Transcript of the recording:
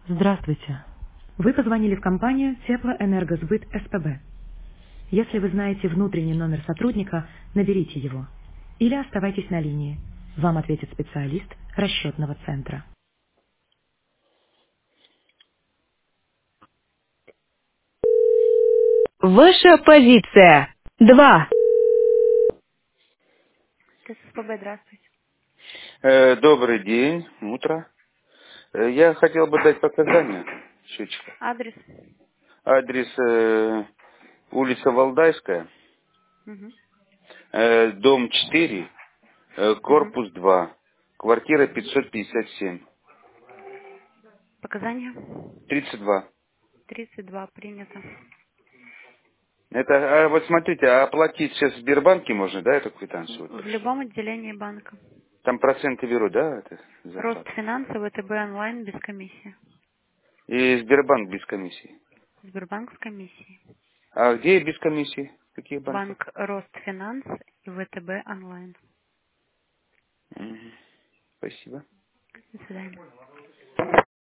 Здравствуйте. Вы позвонили в компанию Теплоэнергосбыт СПБ. Если вы знаете внутренний номер сотрудника, наберите его. Или оставайтесь на линии. Вам ответит специалист расчетного центра. Ваша позиция. 2. СПБ, здравствуйте. Добрый день, утро. Я хотел бы дать показания счетчика. Адрес. Адрес улица Валдайская, Мгм. дом 4, Мгм. корпус 2, квартира 557, Показания. 32. 32 принято. Это, вот смотрите, а оплатить сейчас в Сбербанке можно, да, эту квитанцию? Вот В прочитать? любом отделении банка. Там проценты берут, да, это за Рост оплату? финансов, ВТБ онлайн без комиссии. И Сбербанк без комиссии. Сбербанк с комиссией. А где без комиссии? В каких банках? Банк Ростфинанс и ВТБ онлайн. Мгм. Спасибо. До свидания.